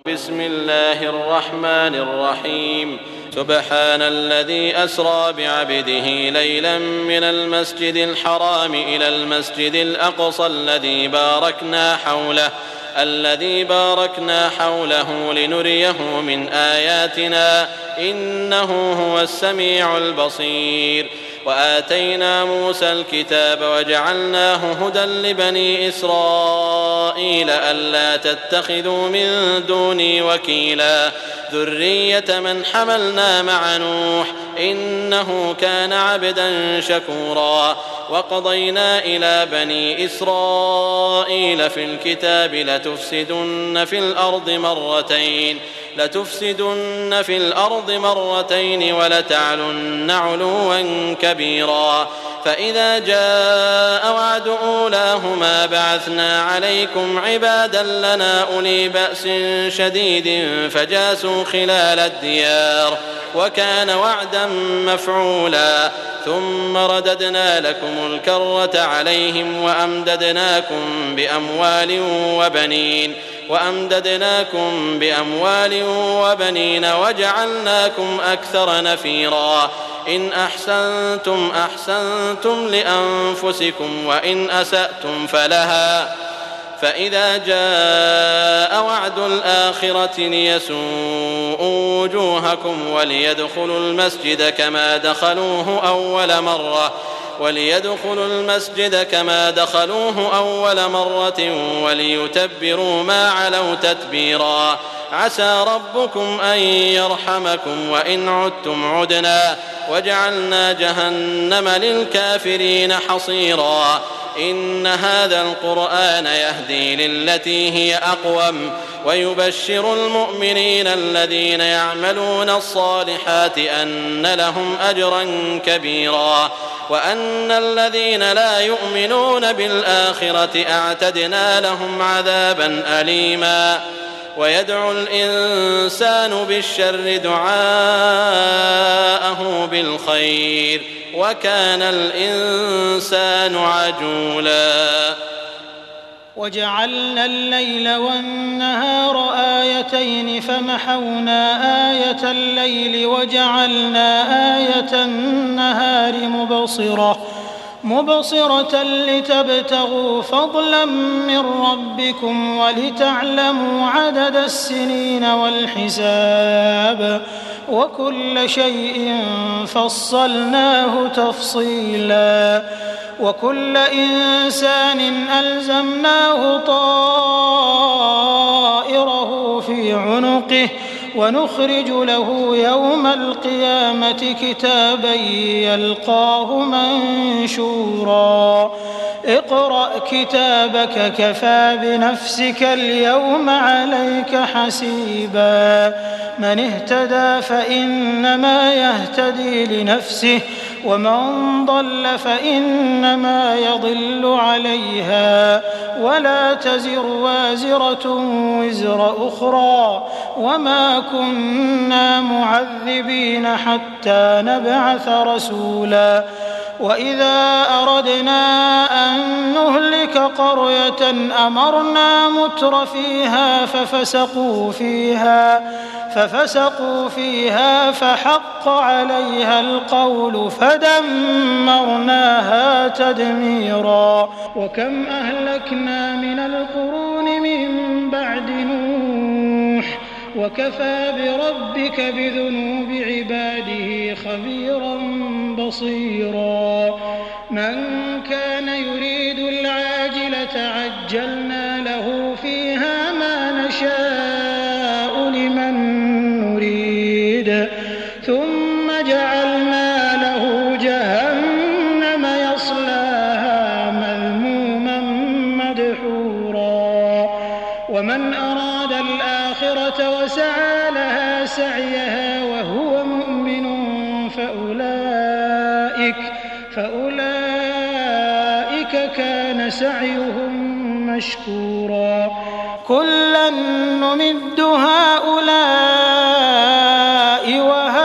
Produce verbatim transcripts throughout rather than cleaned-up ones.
بسم الله الرحمن الرحيم سبحان الذي أسرى بعبده ليلا من المسجد الحرام إلى المسجد الأقصى الذي باركنا حوله الذي باركنا حوله لنريه من آياتنا إنه هو السميع البصير. وآتينا موسى الكتاب وجعلناه هدى لبني إسرائيل ألا تتخذوا من دوني وكيلا ذرية من حملنا مع نوح إنه كان عبدا شكورا. وقضينا إلى بني إسرائيل في الكتاب لتفسدن في الأرض مرتين لتفسدن في الأرض مرتين ولتعلن علوا كبيرا. فإذا جاء وعد أولاهما بعثنا عليكم عبادا لنا أولي بأس شديد فجاسوا خلال الديار وكان وعدا مفعولا. ثم رددنا لكم الكرة عليهم وأمددناكم بأموال وبنين وأمددناكم بأموال وبنين وجعلناكم أكثر نفيرا. إن أحسنتم أحسنتم لأنفسكم وإن أسأتم فلها. فإذا جاء وعد الآخرة ليسوءوا وجوهكم وليدخلوا المسجد كما دخلوه أول مرة وليدخلوا المسجد كما دخلوه أول مرة وليتبروا ما علوا تتبيرا. عسى ربكم أن يرحمكم وإن عدتم عدنا وجعلنا جهنم للكافرين حصيرا. إن هذا القرآن يهدي للتي هي أقوم ويبشر المؤمنين الذين يعملون الصالحات أن لهم أجرا كبيرا وأن الذين لا يؤمنون بالآخرة أعتدنا لهم عذابا أليما. ويدعو الإنسان بالشر دعاءه بالخير وكان الإنسان عجولا. وجعلنا الليل والنهار آيتين فمحونا آية الليل وجعلنا آية النهار مبصرة مبصرة لتبتغوا فضلا من ربكم ولتعلموا عدد السنين والحساب وكل شيء فصلناه تفصيلا. وكل إنسان ألزمناه طائره في عنقه ونخرج له يوم القيامة كتابا يلقاه منشورا. اقرأ كتابك كفى بنفسك اليوم عليك حسيبا. من اهتدى فإنما يهتدي لنفسه ومن ضل فإنما يضل عليها ولا تزر وازرة وزر أخرى وما كنا معذبين حتى نبعث رسولا. وإذا أردنا أن نهلك قرية أمرنا متر فيها ففسقوا فيها ففسقوا فيها فحق عليها القول فدمرناها تدميرا. وكم أهلكنا من القرون من بعد نوح وكفى بربك بذنوب عباده خبيرا بصيرا. من كان يريد العاجلة عجلنا له فيها ما نشاء لمن نريد ثم جعلنا له جهنم يصلاها مذموما مدحورا. ومن أراد الآخرة وسعى لها سعيها وهو مؤمن فأولئك فأولئك كان سعيهم مشكورا. كلا نمد هؤلاء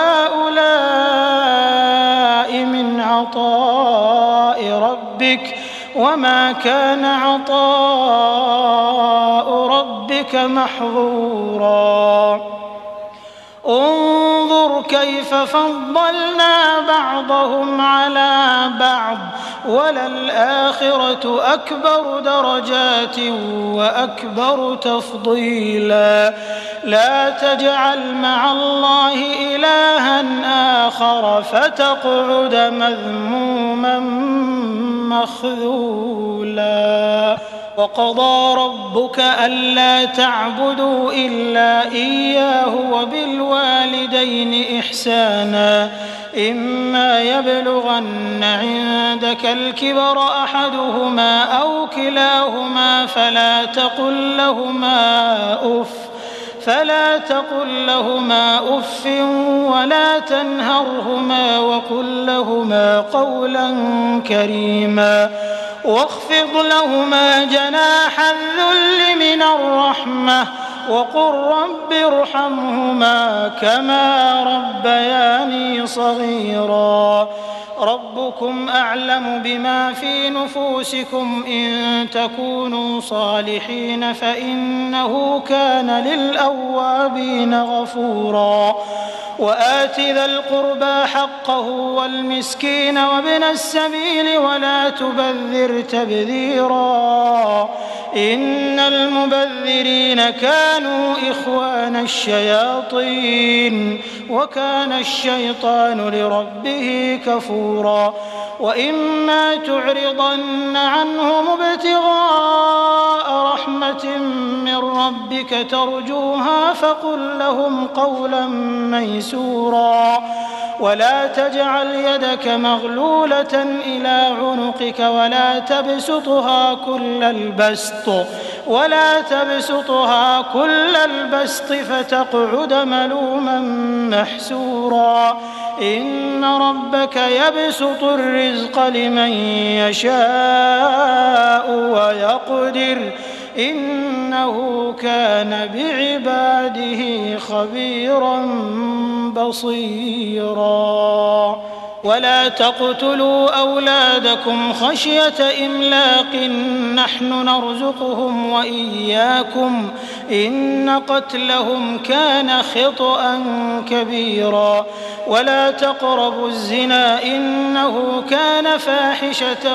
وهؤلاء من عطاء ربك وما كان عطاء ربك ربك محظورا انظر كيف فضلنا بعضهم على بعض وللآخرة أكبر درجات وأكبر تفضيلا لا تجعل مع الله إلها آخر فتقعد مذموما مخذولا وقضى ربك ألا تعبدوا إلا إياه وبالوالدين إحسانا إما يبلغن عندك الكبر أحدهما أو كلاهما فلا تقل لهما أف فلا تقل لهما أف ولا تنهرهما وقل لهما قولا كريما واخفض لهما جناح الذل من الرحمة وقل رب ارحمهما كما ربياني صغيرا ربكم أعلم بما في نفوسكم إن تكونوا صالحين فإنه كان للأوابين غفورا وآت ذا القربى حقه والمسكين وابن السبيل ولا تبذر تبذيرا إن المبذرين كانوا إخوان الشياطين وكان الشيطان لربه كفورا وإما تعرضن عنهم ابتغاء رحمة من ربك ترجوها فقل لهم قولا ميسورا ولا تجعل يدك مغلولة إلى عنقك ولا تبسطها كل البسط ولا تبسطها كل البسط فتقعد ملوما محسورا إن ربك يبسط الرزق لمن يشاء ويقدر إنه كان بعباده خبيرا بصيرا ولا تقتلوا أولادكم خشية إملاق نحن نرزقهم وإياكم إن قتلهم كان خطأ كبيرا ولا تقربوا الزنا إنه كان فاحشة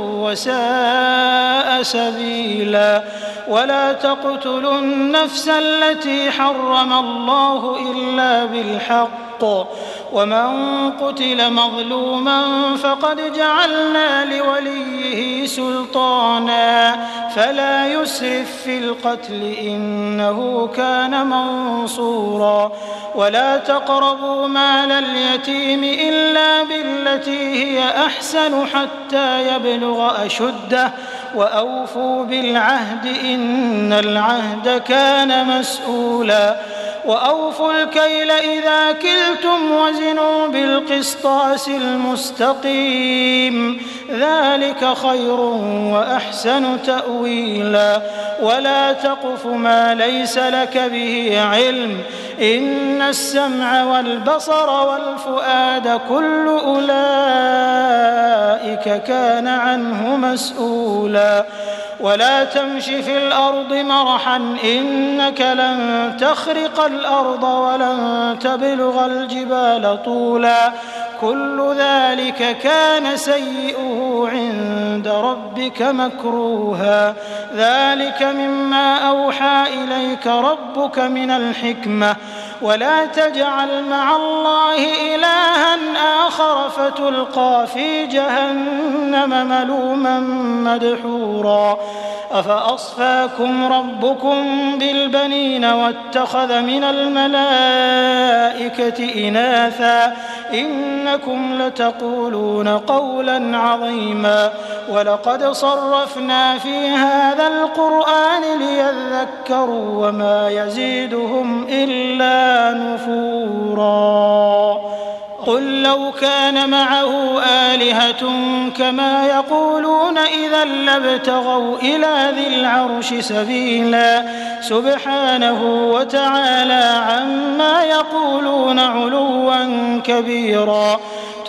وساء سبيلا ولا تقتلوا النفس التي حرم الله إلا بالحق ومن قتل مظلوما فقد جعلنا لوليه سلطانا فلا يسرف في القتل إنه كان منصورا ولا تقربوا مال اليتيم إلا بالتي هي أحسن حتى يبلغ أشده وأوفوا بالعهد إن العهد كان مسؤولا وأوفوا الكيل إذا كلتم وزنوا بالقسطاس المستقيم ذلك خير وأحسن تأويلا ولا تقف ما ليس لك به علم إن السمع والبصر والفؤاد كل أولئك كان عنه مسؤولا ولا تمش في الأرض مرحا إنك لن تخرق الأرض ولن تبلغ الجبال طولا كل ذلك كان سيئه عند ربك مكروها ذلك مما أوحى إليك ربك من الحكمة ولا تجعل مع الله إلها آخر فتلقى في جهنم ملوما مدحورا أفأصفاكم ربكم بالبنين واتخذ من الملائكة إناثا إنكم لتقولون قولا عظيما ولقد صرفنا في هذا القرآن ليذكروا وما يزيدهم إلا نفورا قل لو كان معه آلهة كما يقولون إذا لابتغوا إلى ذي العرش سبيلا سبحانه وتعالى عما يقولون علوا كبيرا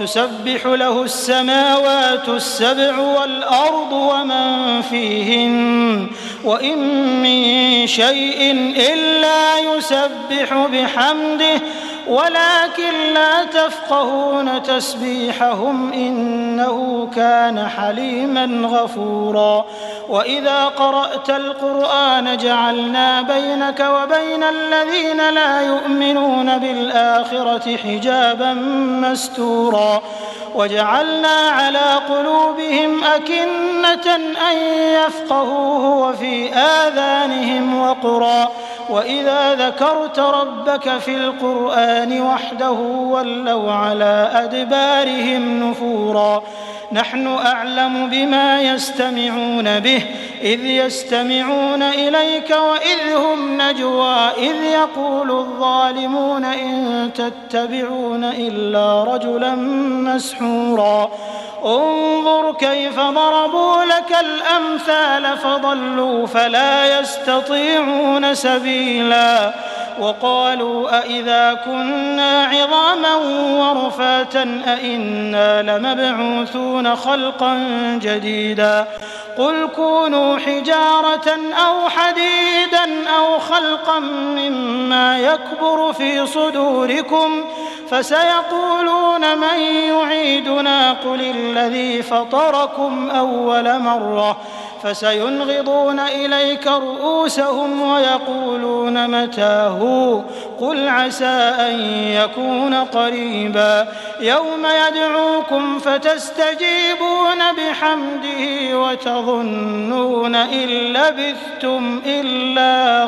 تسبح له السماوات السبع والأرض ومن فيهن وإن من شيء إلا يسبح بحمده ولكن لا تفقهون تسبيحهم إنه كان حليما غفورا وإذا قرأت القرآن جعلنا بينك وبين الذين لا يؤمنون بالآخرة حجابا مستورا وجعلنا على قلوبهم أكنة أن يفقهوه وفي آذانهم وقرا وإذا ذكرت ربك في القرآن وحده ولوا على أدبارهم نفورا نحن أعلم بما يستمعون به إذ يستمعون إليك وإذ هم نجوى إذ يقول الظالمون إن تتبعون إلا رجلا مسحورا انظر كيف ضربوا لك الأمثال فضلوا فلا يستطيعون سبيلا وقالوا أئذا كنا عظاما ورفاتا أئنا لمبعوثون خلقا جديدا قل كونوا حجارة أو حديدا أو خلقا مما يكبر في صدوركم فسيقولون من يعيدنا قل الذي فطركم أول مرة فسينغضون إليك رؤوسهم ويقولون متاه قل عسى أن يكون قريبا يوم يدعوكم فتستجيبون بحمده وتظنون إن لبثتم إلا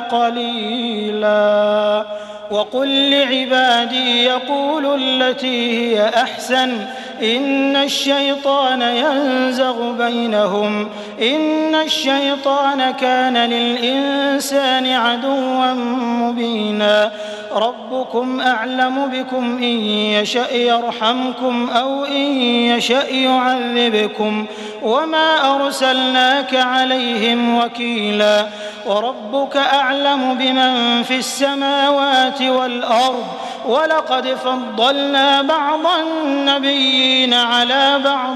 قليلا وقل لعبادي يقولوا التي هي أحسن إن الشيطان ينزغ بينهم إن الشيطان كان للإنسان عدوا مبينا ربكم أعلم بكم إن يشأ يرحمكم أو إن يشأ يعذبكم وما أرسلناك عليهم وكيلا وربك أعلم بمن في السماوات والأرض ولقد فضلنا بعض النبيين على بعض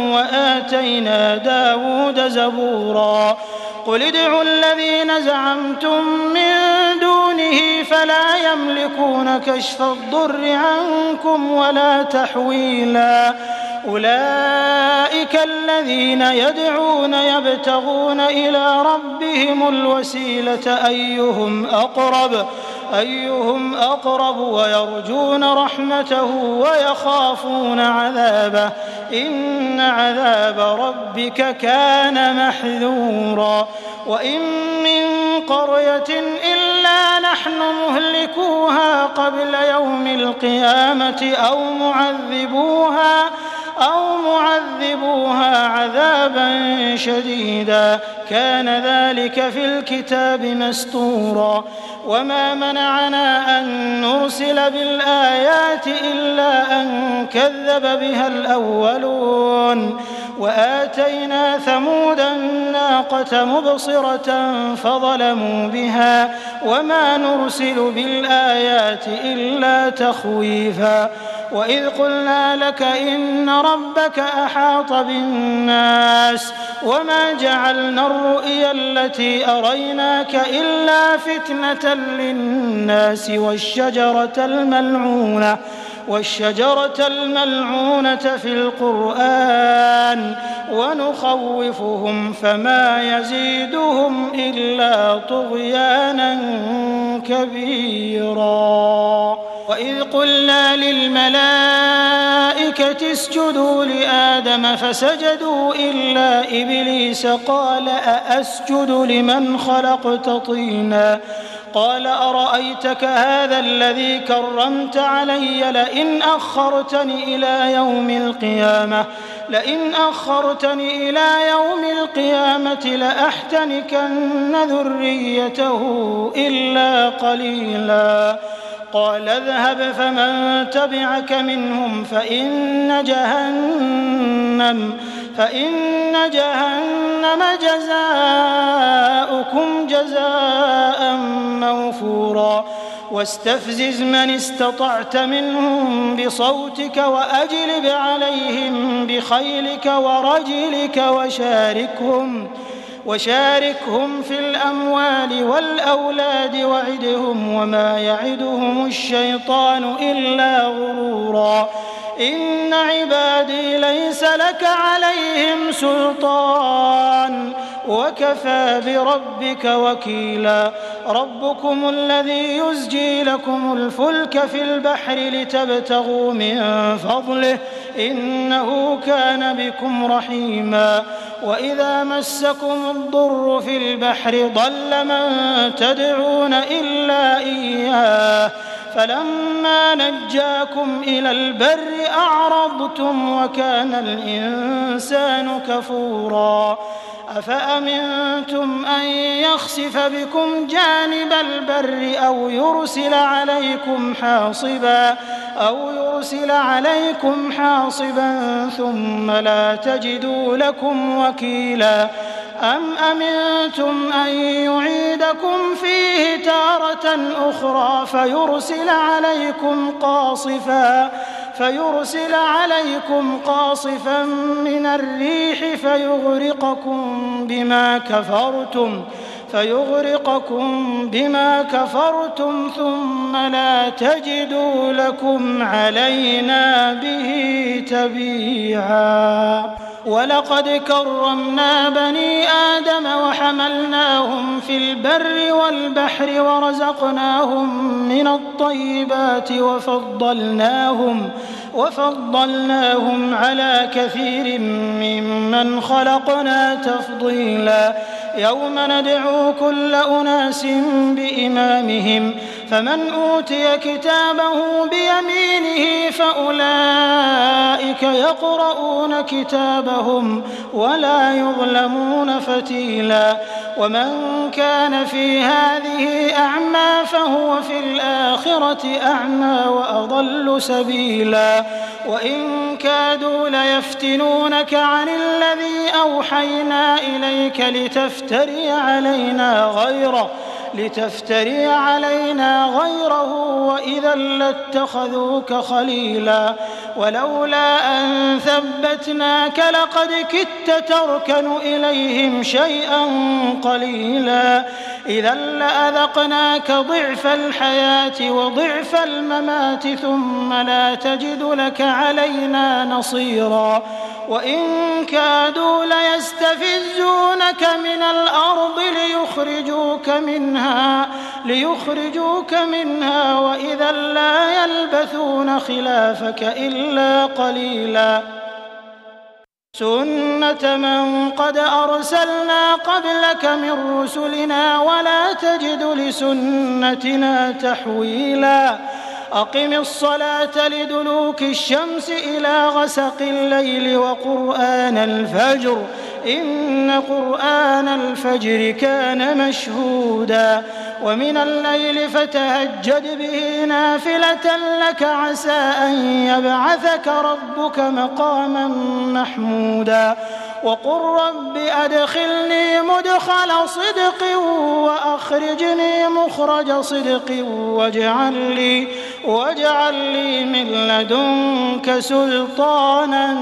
وآتينا داود زبورا قل ادعوا الذين زعمتم من دونه فلا يملكون كشف الضر عنكم ولا تحويلا أولئك الذين يدعون يبتغون إلى ربهم الوسيلة أيهم أقرب أيهم أقرب ويرجون رحمته ويخافون عذابه إن عذاب ربك كان محذورا وإن من قرية إلا نحن مهلكوها قبل يوم القيامة أو معذبوها أو معذبوها عذابا شديدا كان ذلك في الكتاب مسطورا وما منعنا أن نرسل بالآيات إلا أن كذب بها الأولون وآتينا ثمود الناقة مبصرة فظلموا بها وما نرسل بالآيات إلا تخويفا وإذ قلنا لك إن ربك أحاط بالناس وما جعلنا الرؤيا التي أريناك إلا فتنة للناس والشجرة الملعونة والشجرة الملعونة في القرآن ونخوفهم فما يزيدهم إلا طغيانا كبيرا وإذ قلنا للملائكة اسجدوا لآدم فسجدوا إلا إبليس قال أأسجد لمن خلقت طينا قال أرأيتك هذا الذي كرمت علي لئن أخرتني إلى يوم القيامة لئن أخرتني إلى يوم القيامة لأحتنكن ذريته إلا قليلا قال اذهب فمن تبعك منهم فإن جهنم فإن جهنم جزاؤكم جزاء موفورا واستفزز من استطعت منهم بصوتك وأجلب عليهم بخيلك ورجلك وشاركهم وشاركهم في الأموال والأولاد وعدهم وما يعدهم الشيطان إلا غرورا إن عبادي ليس لك عليهم سلطان وكفى بربك وكيلا ربكم الذي يزجي لكم الفلك في البحر لتبتغوا من فضله إنه كان بكم رحيما وإذا مسكم الضر في البحر ضل من تدعون إلا إياه فلما نجاكم إلى البر أعرضتم وكان الإنسان كفورا أفأمنتم أن يخسف بكم جانب البر أو يرسل عليكم حاصبا أو يرسل عليكم حاصبا ثم لا تجدوا لكم وكيلا أم أمنتم أن يعيدكم فيه تارة أخرى فيرسل عليكم قاصفا فيرسل عليكم قاصفا من الريح فيغرقكم بما كفرتم فيغرقكم بما كفرتم ثم لا تجدوا لكم علينا به تبيعا ولقد كرمنا بني آدم وحملناهم في البر والبحر ورزقناهم من الطيبات وفضلناهم وفضلناهم على كثير ممن خلقنا تفضيلا يوم ندعو كل أناس بإمامهم فمن أوتي كتابه بيمينه فأولئك يقرؤون كتابهم ولا يظلمون فتيلا ومن كان في هذه أعمى فهو في الآخرة أعمى وأضل سبيلا وإن كادوا ليفتنونك عن الذي أوحينا إليك لتفتري علينا غيره لتفتري علينا غيره وإذا لاتخذوك خليلا ولولا أن ثبتناك لقد كدت تركن إليهم شيئا قليلا إذا لأذقناك ضعف الحياة وضعف الممات ثم لا تجد لك علينا نصيرا وإن كادوا ليستفزونك من الأرض ليخرجوك منها ليخرجوك منها وإذا لا يلبثون خلافك إلا قليلا سنة من قد أرسلنا قبلك من رسلنا ولا تجد لسنتنا تحويلا أقم الصلاة لدلوك الشمس إلى غسق الليل وقرآن الفجر إن قرآن الفجر كان مشهودا ومن الليل فتهجد به نافلة لك عسى أن يبعثك ربك مقاما محمودا وقل رب أدخلني مدخل صدق وأخرجني مخرج صدق واجعل لي, واجعل لي من لدنك سلطانا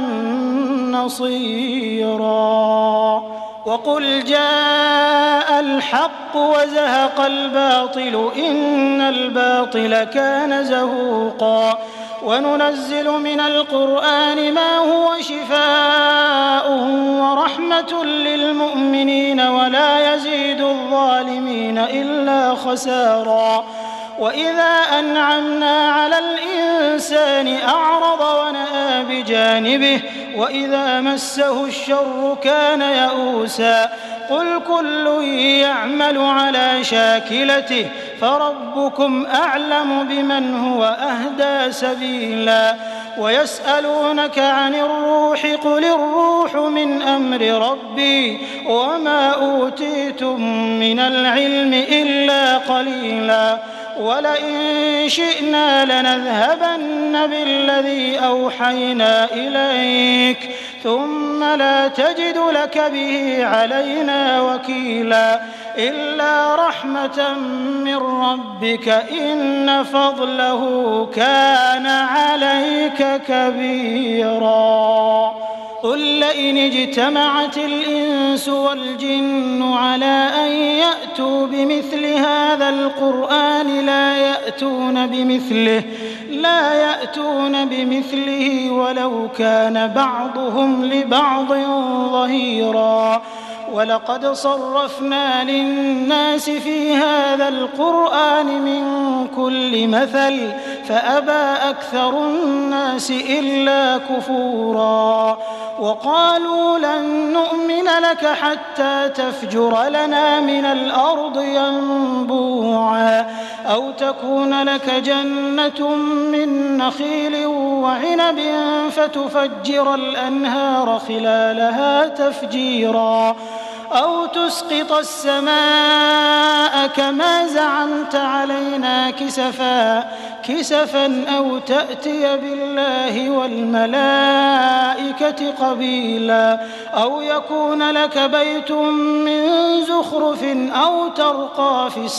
نصيرا وقل جاء الحق وزهق الباطل إن الباطل كان زهوقا وننزل من القرآن ما هو شفاء ورحمة للمؤمنين ولا يزيد الظالمين إلا خسارا وإذا أنعمنا على الإنسان أعرض ونأى بجانبه وإذا مسه الشر كان يئوسا قل كل يعمل على شاكلته فربكم أعلم بمن هو أهدى سبيلا ويسألونك عن الروح قل الروح من أمر ربي وما أوتيتم من العلم إلا قليلا ولئن شئنا لنذهبن بالذي أوحينا إليك ثم لا تجد لك به علينا وكيلا إلا رحمة من ربك إن فضله كان عليك كبيرا. قل لئن اجتمعت الإنس والجن على أن يأتوا بمثل هذا القرآن لا يأتون بمثله لا يأتون بمثله ولو كان بعضهم لبعض ظهيرا. ولقد صرفنا للناس في هذا القرآن من كل مثل فأبى أكثر الناس إلا كفورا. وقالوا لن نؤمن لك حتى تفجر لنا من الأرض ينبوعا أو تكون لك جنة من نخيل وعنب فتفجر الأنهار خلالها تفجيرا أو تسقط السماء كما زعمت علينا كسفا كسفا أو تأتي بالله والملائكة قبيلا أو يكون لك بيت من زخرف أو ترقى في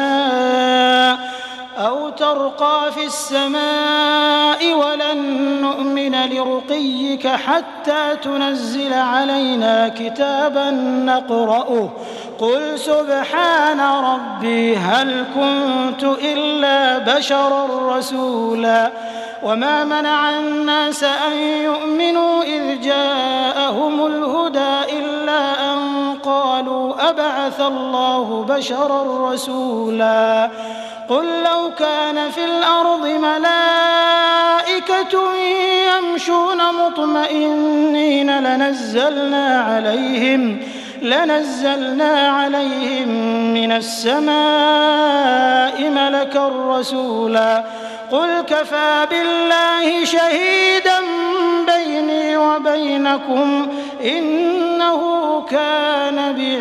السماء أو ترقى في السماء ولن نؤمن لرقيك حتى تنزل علينا كتابا نقرأه قل سبحان ربي هل كنت إلا بشرا رسولا. وما منع الناس أن يؤمنوا إذ جاءهم الهدى إلا أن قالوا أبعث الله بشرا رسولا. قل لو كان في الأرض ملائكة يمشون مطمئنين لنزلنا عليهم لنزلنا عليهم من السماء ملكا رسولا. قل كفى بالله شهيدا بيني وبينكم إنه كان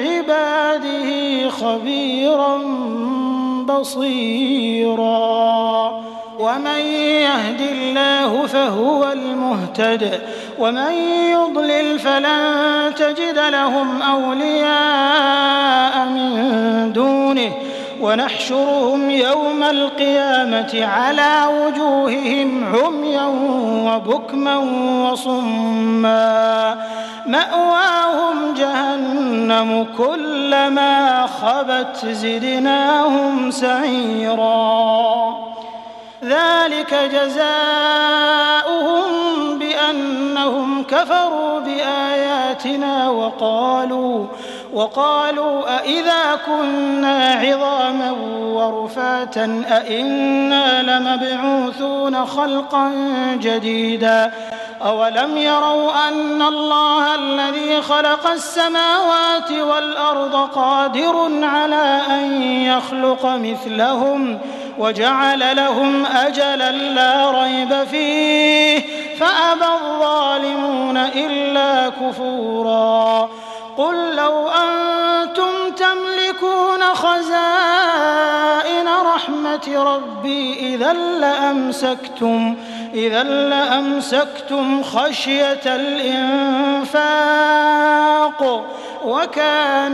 بعباده خبيرا بصيرا. ومن يهد الله فهو المهتد ومن يضلل فلن تجد لهم أولياء من دونه ونحشرهم يوم القيامة على وجوههم عميا وبكما وصما مأواهم جهنم كلما خبت زدناهم سعيرا. ذلك جزاؤهم بأنهم كفروا بآياتنا وقالوا وقالوا أإذا كنا عظاما ورفاتا أإنا لمبعوثون خلقا جديدا. أولم يروا أن الله الذي خلق السماوات والأرض قادر على أن يخلق مثلهم وجعل لهم أجلا لا ريب فيه فأبى الظالمون إلا كفورا. قل لو أنتم تملكون خزائن رحمة ربي إذا لأمسكتم إذا لأمسكتم خشية الإنفاق وكان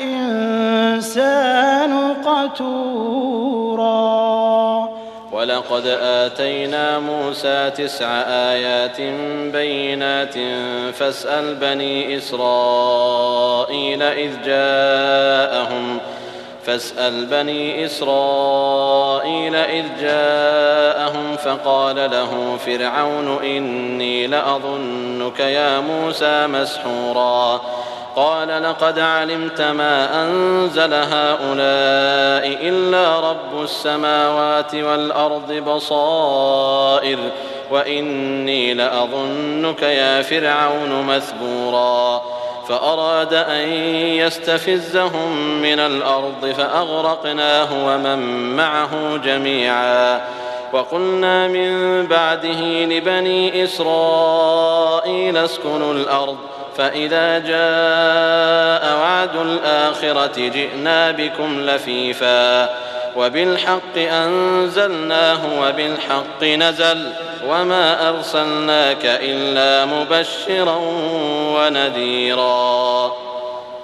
الإنسان قتورا. ولقد آتينا موسى تسع آيات بينات فاسأل بني إسرائيل إذ جاءهم فاسأل بني إسرائيل إذ جاءهم فقال له فرعون إني لأظنك يا موسى مسحورا. قال لقد علمت ما أنزل هؤلاء إلا رب السماوات والأرض بصائر وإني لأظنك يا فرعون مثبورا. فأراد أن يستفزهم من الأرض فأغرقناه ومن معه جميعا. وقلنا من بعده لبني إسرائيل اسكنوا الأرض فإذا جاء وعد الآخرة جئنا بكم لفيفا وبالحق أنزلناه وبالحق نزل وما أرسلناك إلا مبشرا ونذيرا.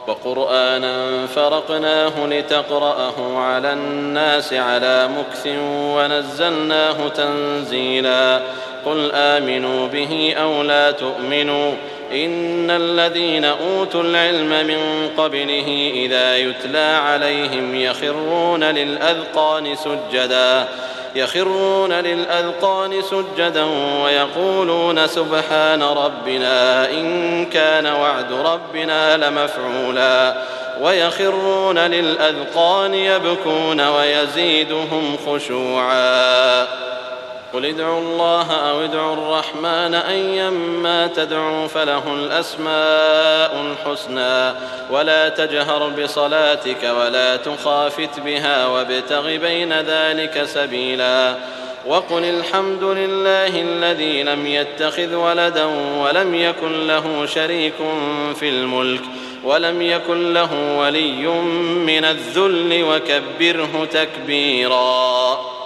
وقرآنا فرقناه لتقرأه على الناس على مكث ونزلناه تنزيلا قل آمنوا به أو لا تؤمنوا إن الذين أوتوا العلم من قبله إذا يتلى عليهم يخرون للأذقان سجدا يخرون للأذقان سجدا ويقولون سبحان ربنا إن كان وعد ربنا لمفعولا ويخرون للأذقان يبكون ويزيدهم خشوعا قل ادعوا الله أو ادعوا الرحمن أيما تدعوا فله الأسماء الحسنى ولا تجهر بصلاتك ولا تخافت بها وابتغ بين ذلك سبيلا وقل الحمد لله الذي لم يتخذ ولدا ولم يكن له شريك في الملك ولم يكن له ولي من الذل وكبره تكبيرا.